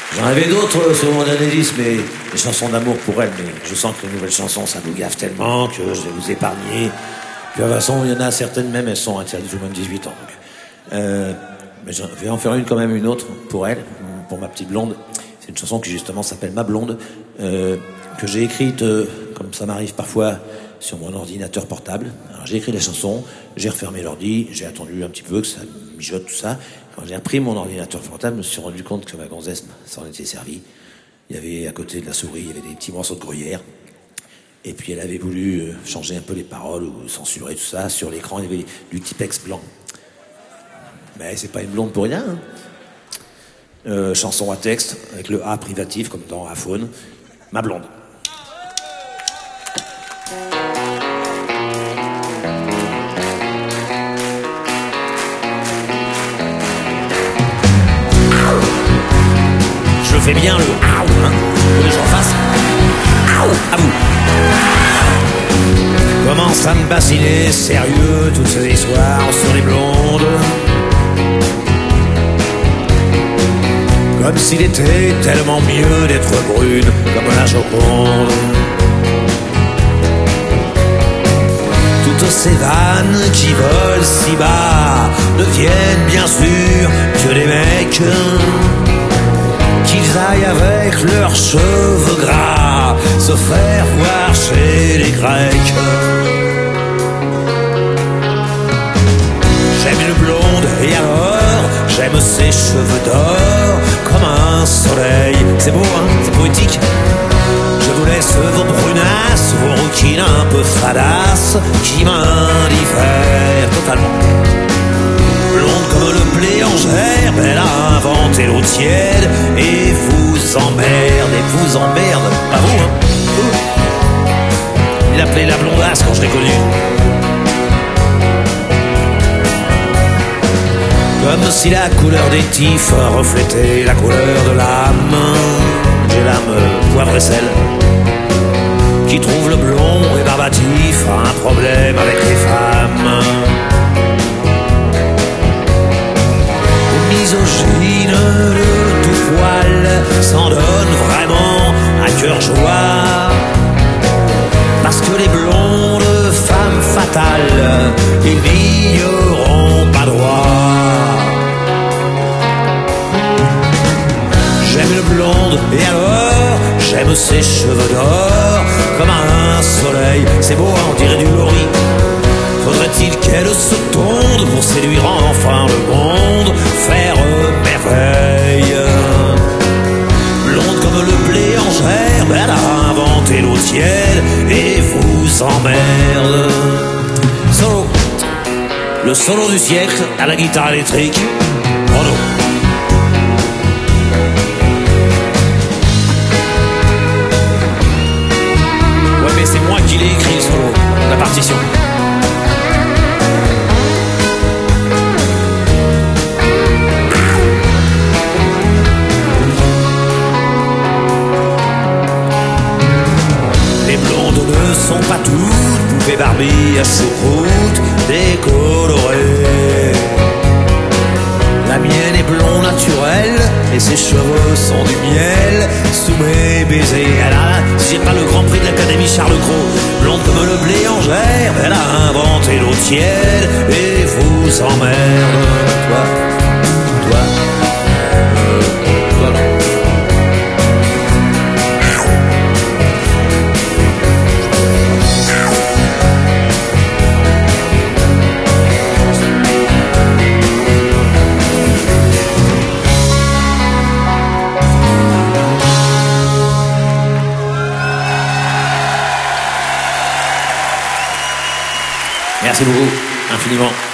J'en avais d'autres sur mon analyse, mais des chansons d'amour pour elle, mais je sens que les nouvelles chansons, ça vous gaffe tellement que je vais vous épargner. Puis de toute façon, il y en a certaines même, elles sont interdites aux moins de 18 ans. Donc. Mais je vais en faire une autre pour elle, pour ma petite blonde. C'est une chanson qui justement s'appelle Ma Blonde, que j'ai écrite, comme ça m'arrive parfois, sur mon ordinateur portable. Alors j'ai écrit la chanson, j'ai refermé l'ordi, j'ai attendu un petit peu que ça mijote tout ça. Quand j'ai repris mon ordinateur portable, je me suis rendu compte que ma gonzesse s'en était servie. Il y avait à côté de la souris, il y avait des petits morceaux de gruyère. Et puis elle avait voulu changer un peu les paroles ou censurer tout ça. Sur l'écran, il y avait du Tipex blanc. Mais c'est pas une blonde pour rien. Hein. Chanson à texte, avec le A privatif, comme dans iPhone. Ma blonde. Je fais bien le aou, hein. Vous voulez que j'en fasse? Aou, à vous. Commence à me bassiner, sérieux, toutes ces histoires sur les blondes. Comme s'il était tellement mieux d'être brune, comme la Joconde. Toutes ces vannes qui volent si bas ne viennent bien sûr que des mecs. Qu'ils aillent avec leurs cheveux gras se faire voir chez les Grecs. J'aime une blonde et alors j'aime ses cheveux d'or comme un soleil. C'est beau, hein, c'est poétique. Je vous laisse vos brunasses, vos rouquines un peu fadasses qui m'indiffèrent totalement. Blonde comme le blé en gerbe, elle a inventé l'eau tiède et vous emmerde, pas vous, hein. Il appelait la blondasse quand je l'ai connue. Comme si la couleur des tifs reflétait la couleur de l'âme. J'ai l'âme poivre et sel, qui trouve le blond rébarbatif a un problème avec les femmes. Misogyne de tout poil s'en donne vraiment à cœur joie, parce que les blondes femmes fatales, ils n'y auront pas droit. J'aime une blonde et alors j'aime ses cheveux d'or comme un soleil. C'est beau, hein, on dirait du lori. Faudrait-il qu'elle se tonde pour séduire enfin le monde, faire merveille. Blonde comme le blé en gerbe, elle a inventé l'eau tiède et vous emmerde. Solo. Le solo du siècle à la guitare électrique. Renaud. Ouais, mais c'est moi qui l'ai écrit le solo, la partition. Ne sont pas toutes poupées Barbie à choucroute décolorées. La mienne est blond naturel et ses cheveux sont du miel sous mes baisers. Elle a, si j'ai pas le grand prix de l'Académie Charles Cros, blonde comme le blé en gerbe, elle a inventé l'eau tiède et vous emmerde. Toi, toi, toi non. Merci beaucoup, infiniment.